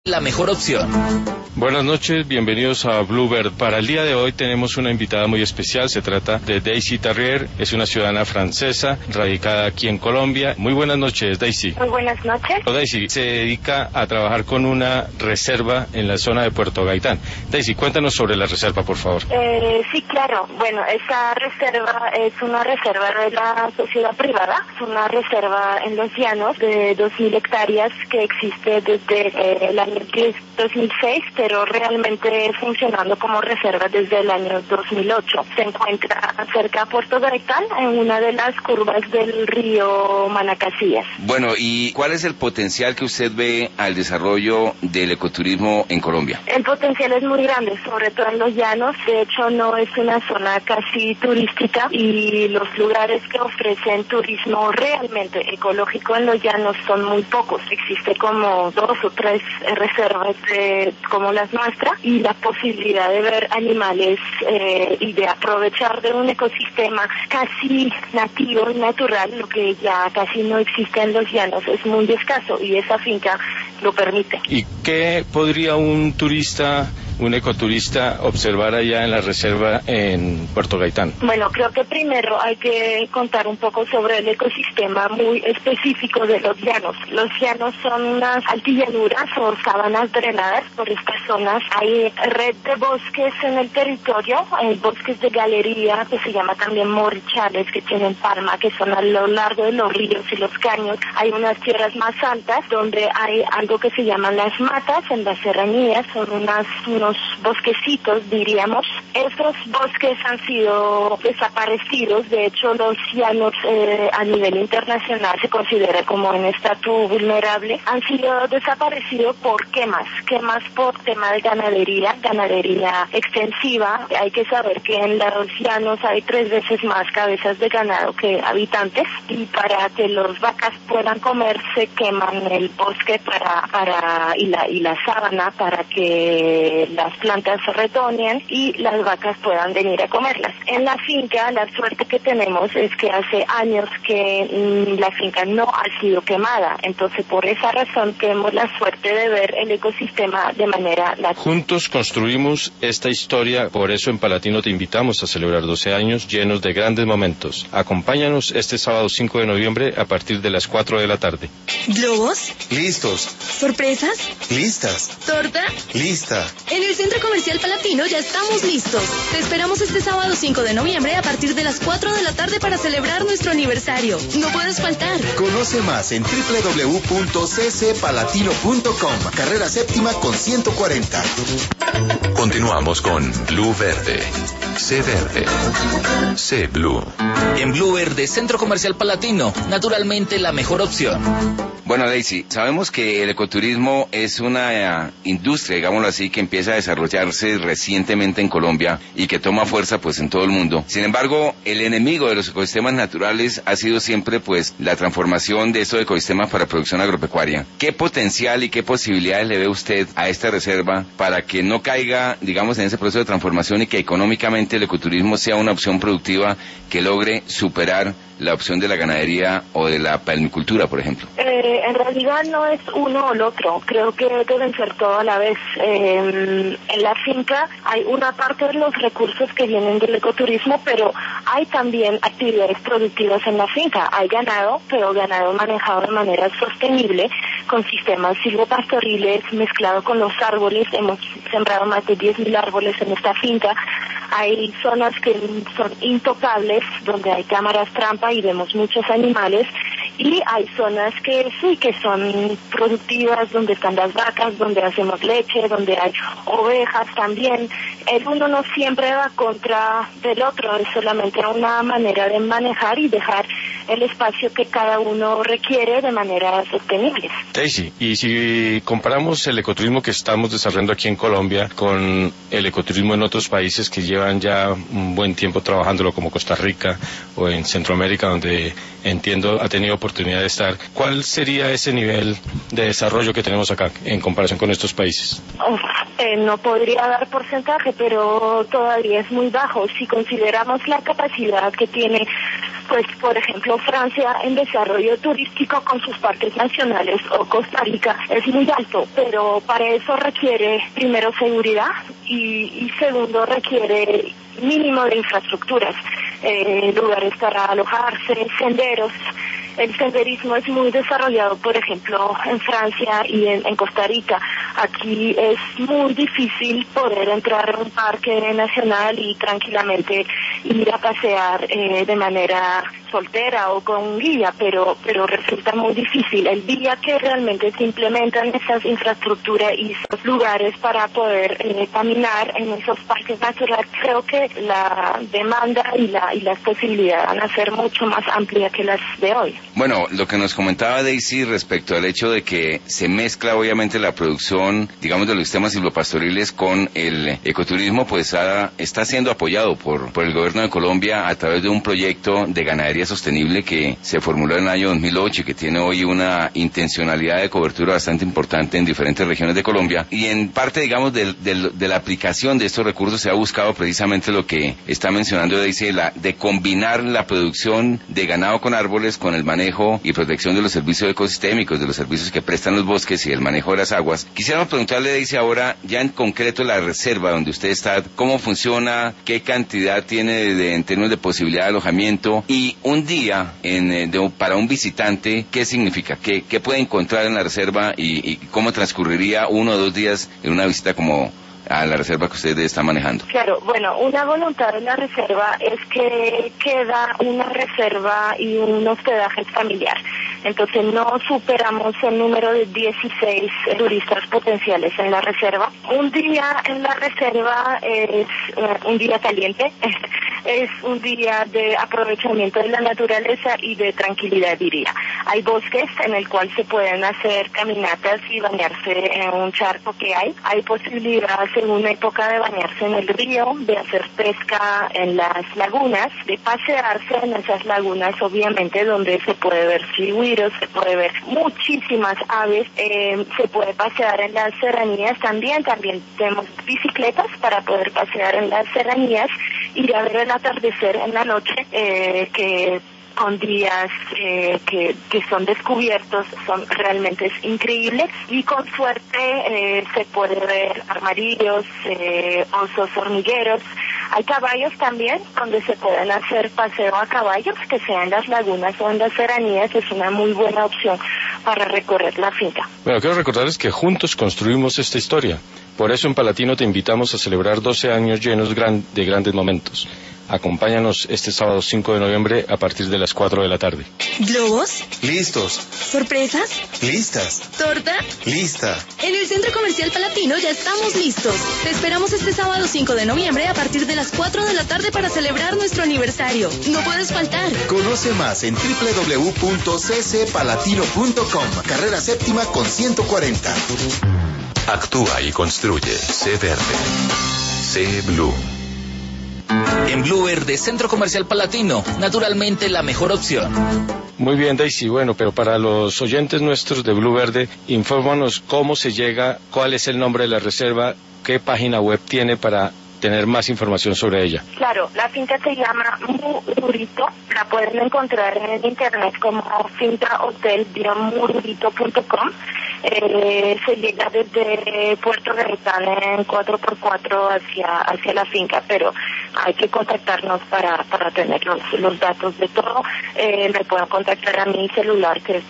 la mejor opción. Buenas noches, bienvenidos a Bluebird. Para el día de hoy tenemos una invitada muy especial. Se trata de Daisy Tarrier, es una ciudadana francesa radicada aquí en Colombia. Muy buenas noches, Daisy. Muy buenas noches. Daisy se dedica a trabajar con una reserva en la zona de Puerto Gaitán. Daisy, cuéntanos sobre la reserva, por favor. Sí, claro. Bueno, esta reserva es una reserva de la sociedad privada. Es una reserva en los llanos de 2.000 hectáreas que existe desde el año 2006, pero realmente funcionando como reserva desde el año 2008. Se encuentra cerca de Puerto Gaitán, en una de las curvas del río Manacasías. Bueno, ¿y cuál es el potencial que usted ve al desarrollo del ecoturismo en Colombia? El potencial es muy grande, sobre todo en los llanos. De hecho, no es una zona casi turística y los lugares que ofrecen turismo realmente ecológico en los llanos son muy pocos. Existe como 2 o 3 reservas como las nuestras, y la posibilidad de ver animales y de aprovechar de un ecosistema casi nativo y natural, lo que ya casi no existe en los llanos, es muy escaso, y esa finca lo permite. ¿Y qué podría un ecoturista observar allá en la reserva en Puerto Gaitán? Bueno, creo que primero hay que contar un poco sobre el ecosistema muy específico de los llanos. Los llanos son unas altillanuras o sabanas drenadas. Por estas zonas hay red de bosques en el territorio, hay bosques de galería, que se llama también morchales, que tienen palma, que son a lo largo de los ríos y los caños. Hay unas tierras más altas donde hay algo que se llaman las matas, en las serranías, son unos bosquecitos, diríamos. Estos bosques han sido desaparecidos. De hecho, los llanos a nivel internacional se considera como en estatus vulnerable. Han sido desaparecidos por quemas por tema de ganadería extensiva. Hay que saber que en los llanos hay 3 veces más cabezas de ganado que habitantes, y para que las vacas puedan comer se queman el bosque y la sábana para que las plantas se retoñen y las vacas puedan venir a comerlas. En la finca, la suerte que tenemos es que hace años que la finca no ha sido quemada, entonces por esa razón tenemos la suerte de ver el ecosistema de manera natural. Juntos construimos esta historia, por eso en Palatino te invitamos a celebrar 12 años llenos de grandes momentos. Acompáñanos este sábado 5 de noviembre a partir de las 4 de la tarde. ¿Globos? Listos. ¿Sorpresas? Listas. ¿Torta? Lista. En el Centro Comercial Palatino ya estamos listos. Te esperamos este sábado 5 de noviembre a partir de las 4 de la tarde para celebrar nuestro aniversario. No puedes faltar. Conoce más en www.ccpalatino.com. Carrera séptima con 140. Continuamos con Blue Verde. Sé verde. Sé Blue. En Blue Verde, Centro Comercial Palatino, naturalmente la mejor opción. Bueno, Daisy, sabemos que el ecoturismo es una industria, digámoslo así, que empieza a desarrollarse recientemente en Colombia y que toma fuerza pues en todo el mundo. Sin embargo, el enemigo de los ecosistemas naturales ha sido siempre pues la transformación de estos ecosistemas para producción agropecuaria. ¿Qué potencial y qué posibilidades le ve usted a esta reserva para que no caiga, digamos, en ese proceso de transformación y que económicamente el ecoturismo sea una opción productiva que logre superar la opción de la ganadería o de la palmicultura, por ejemplo? En realidad no es uno o el otro, creo que deben ser todo a la vez. En la finca hay una parte de los recursos que vienen del ecoturismo, pero hay también actividades productivas en la finca. Hay ganado, pero ganado manejado de manera sostenible, con sistemas silvopastoriles mezclado con los árboles. Hemos sembrado más de 10.000 árboles en esta finca. Hay zonas que son intocables, donde hay cámaras trampa y vemos muchos animales, y hay zonas que sí, que son productivas, donde están las vacas, donde hacemos leche, donde hay ovejas también. El uno no siempre va contra del otro, es solamente una manera de manejar y dejar el espacio que cada uno requiere de manera sostenible. Daisy, y si comparamos el ecoturismo que estamos desarrollando aquí en Colombia con el ecoturismo en otros países que llevan ya un buen tiempo trabajándolo, como Costa Rica o en Centroamérica, donde entiendo ha tenido oportunidad de estar, ¿cuál sería ese nivel de desarrollo que tenemos acá en comparación con estos países? No podría dar porcentaje, pero todavía es muy bajo. Si consideramos la capacidad que tiene pues por ejemplo Francia en desarrollo turístico con sus parques nacionales o Costa Rica es muy alto, pero para eso requiere primero seguridad y segundo requiere mínimo de infraestructuras, lugares para alojarse, senderos. El senderismo es muy desarrollado, por ejemplo, en Francia y en Costa Rica. Aquí es muy difícil poder entrar a un parque nacional y tranquilamente ir a pasear de manera soltera o con un guía, pero resulta muy difícil. El día que realmente se implementan esas infraestructuras y esos lugares para poder caminar en esos parques naturales, creo que la demanda y las posibilidades van a ser mucho más amplias que las de hoy. Bueno, lo que nos comentaba Daisy respecto al hecho de que se mezcla obviamente la producción, digamos, de los sistemas silvopastoriles con el ecoturismo, pues está siendo apoyado por el gobierno de Colombia a través de un proyecto de ganadería sostenible que se formuló en el año 2008 y que tiene hoy una intencionalidad de cobertura bastante importante en diferentes regiones de Colombia. Y en parte, digamos, de la aplicación de estos recursos se ha buscado precisamente lo que está mencionando Daisy, de combinar la producción de ganado con árboles con el manejo y protección de los servicios ecosistémicos, de los servicios que prestan los bosques y el manejo de las aguas. Quisiéramos preguntarle, Daisy, ahora ya en concreto la reserva donde usted está, cómo funciona, qué cantidad tiene en términos de posibilidad de alojamiento, y un día para un visitante, ¿qué significa? ¿Qué puede encontrar en la reserva y cómo transcurriría 1 o 2 días en una visita como a la reserva que usted está manejando? Claro, bueno, una voluntad de la reserva es que queda una reserva y un hospedaje familiar. Entonces no superamos el número de 16 turistas potenciales en la reserva. Un día en la reserva es un día caliente, es un día de aprovechamiento de la naturaleza y de tranquilidad, diría. Hay bosques en el cual se pueden hacer caminatas y bañarse en un charco que hay. Hay posibilidad, según la época, de bañarse en el río, de hacer pesca en las lagunas, de pasearse en esas lagunas, obviamente, donde se puede ver chigüiros, se puede ver muchísimas aves, se puede pasear en las serranías también tenemos bicicletas para poder pasear en las serranías, ir a ver el atardecer en la noche, que con días que son descubiertos, son realmente increíbles, y con suerte se puede ver armadillos, osos hormigueros. Hay caballos también, donde se pueden hacer paseo a caballos, que sea en las lagunas o en las serranías. Es una muy buena opción para recorrer la finca. Bueno, quiero recordarles que juntos construimos esta historia. Por eso en Palatino te invitamos a celebrar 12 años llenos de grandes momentos. Acompáñanos este sábado 5 de noviembre a partir de las 4 de la tarde. ¿Globos? Listos. ¿Sorpresas? Listas. ¿Torta? Lista. En el Centro Comercial Palatino ya estamos listos. Te esperamos este sábado 5 de noviembre a partir de las 4 de la tarde para celebrar nuestro aniversario. No puedes faltar. Conoce más en www.ccpalatino.com. Carrera séptima con 140. Actúa y construye. Sé Verde. Sé Blue. En Blue Verde, Centro Comercial Palatino, naturalmente la mejor opción. Muy bien, Daisy. Bueno, pero para los oyentes nuestros de Blue Verde, infórmanos cómo se llega, cuál es el nombre de la reserva, qué página web tiene para tener más información sobre ella. Claro, la finca se llama Mururito, la pueden encontrar en internet como fincahotel-mururito.com. Se llega desde Puerto Gaitán en 4x4 hacia la finca, pero hay que contactarnos para tener los datos de todo. Me pueden contactar a mi celular, que es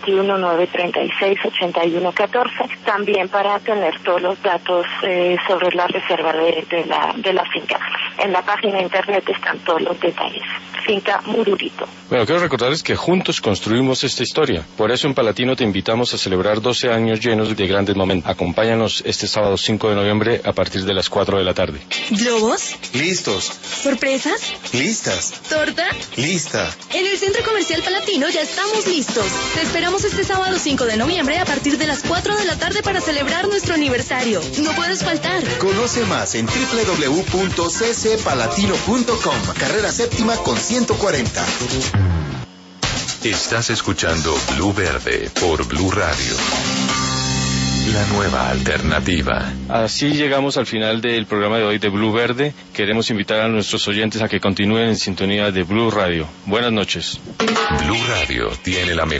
321-936-8114, también para tener todos los datos sobre la reserva de la finca. En la página de internet están todos los detalles. Finca Mururito. Bueno, quiero recordarles que juntos construimos esta historia. Por eso en Palatino te invitamos a celebrar 12 años llenos de grandes momentos. Acompáñanos este sábado 5 de noviembre a partir de las 4 de la tarde. ¿Globos? Listos. ¿Sorpresas? Listas. ¿Torta? Lista. En el Centro Comercial Palatino ya estamos listos. Te esperamos este sábado 5 de noviembre a partir de las 4 de la tarde para celebrar nuestro aniversario. No puedes faltar. Conoce más en www.ccpalatino.com. Carrera séptima con 140. Estás escuchando Blue Verde por Blue Radio. la nueva alternativa. Así llegamos al final del programa de hoy de Blue Verde. Queremos invitar a nuestros oyentes a que continúen en sintonía de Blue Radio. Buenas noches. Blue Radio tiene la